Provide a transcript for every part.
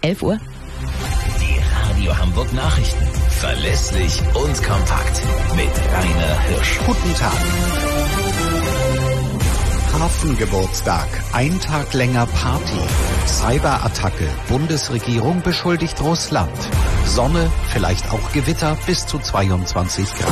11 Uhr. Die Radio Hamburg Nachrichten. Verlässlich und kompakt. Mit Rainer Hirsch. Guten Tag. Hafengeburtstag. Ein Tag länger Party. Cyberattacke. Bundesregierung beschuldigt Russland. Sonne, vielleicht auch Gewitter bis zu 22 Grad.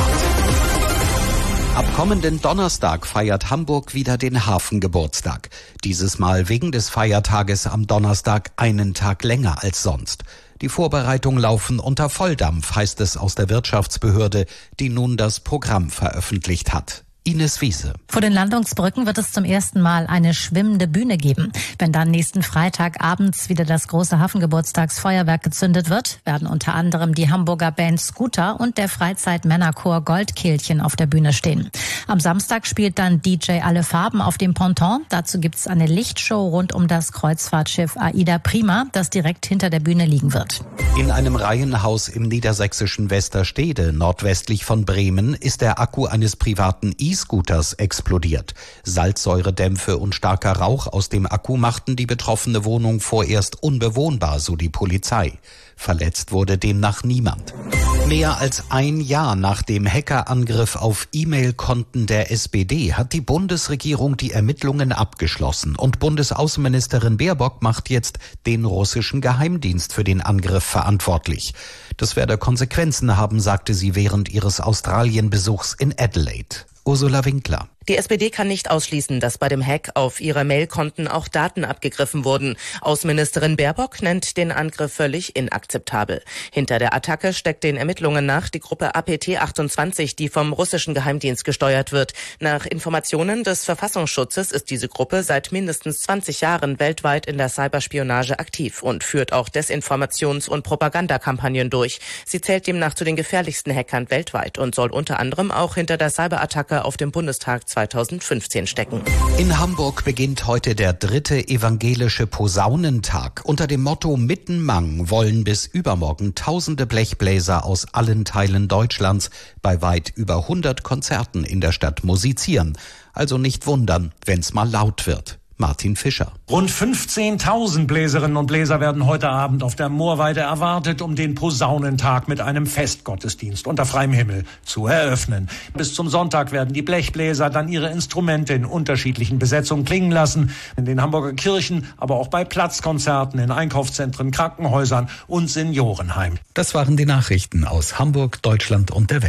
Ab kommenden Donnerstag feiert Hamburg wieder den Hafengeburtstag. Dieses Mal wegen des Feiertages am Donnerstag einen Tag länger als sonst. Die Vorbereitungen laufen unter Volldampf, heißt es aus der Wirtschaftsbehörde, die nun das Programm veröffentlicht hat. Ines Wiese. Vor den Landungsbrücken wird es zum ersten Mal eine schwimmende Bühne geben. Wenn dann nächsten Freitag abends wieder das große Hafengeburtstagsfeuerwerk gezündet wird, werden unter anderem die Hamburger Band Scooter und der Freizeitmännerchor Goldkehlchen auf der Bühne stehen. Am Samstag spielt dann DJ Alle Farben auf dem Ponton. Dazu gibt's eine Lichtshow rund um das Kreuzfahrtschiff Aida Prima, das direkt hinter der Bühne liegen wird. In einem Reihenhaus im niedersächsischen Westerstede, nordwestlich von Bremen, ist der Akku eines privaten E-Scooters explodiert. Salzsäuredämpfe und starker Rauch aus dem Akku machten die betroffene Wohnung vorerst unbewohnbar, so die Polizei. Verletzt wurde demnach niemand. Mehr als ein Jahr nach dem Hackerangriff auf E-Mail-Konten der SPD hat die Bundesregierung die Ermittlungen abgeschlossen und Bundesaußenministerin Baerbock macht jetzt den russischen Geheimdienst für den Angriff verantwortlich. Das werde Konsequenzen haben, sagte sie während ihres Australienbesuchs in Adelaide. Ursula Winkler. Die SPD kann nicht ausschließen, dass bei dem Hack auf ihre Mailkonten auch Daten abgegriffen wurden. Außenministerin Baerbock nennt den Angriff völlig inakzeptabel. Hinter der Attacke steckt den Ermittlungen nach die Gruppe APT28, die vom russischen Geheimdienst gesteuert wird. Nach Informationen des Verfassungsschutzes ist diese Gruppe seit mindestens 20 Jahren weltweit in der Cyberspionage aktiv und führt auch Desinformations- und Propagandakampagnen durch. Sie zählt demnach zu den gefährlichsten Hackern weltweit und soll unter anderem auch hinter der Cyberattacke auf dem Bundestag 2015 stecken. In Hamburg beginnt heute der 3. evangelische Posaunentag. Unter dem Motto Mittenmang wollen bis übermorgen tausende Blechbläser aus allen Teilen Deutschlands bei weit über 100 Konzerten in der Stadt musizieren. Also nicht wundern, wenn's mal laut wird. Martin Fischer. Rund 15.000 Bläserinnen und Bläser werden heute Abend auf der Moorweide erwartet, um den Posaunentag mit einem Festgottesdienst unter freiem Himmel zu eröffnen. Bis zum Sonntag werden die Blechbläser dann ihre Instrumente in unterschiedlichen Besetzungen klingen lassen. In den Hamburger Kirchen, aber auch bei Platzkonzerten, in Einkaufszentren, Krankenhäusern und Seniorenheimen. Das waren die Nachrichten aus Hamburg, Deutschland und der Welt.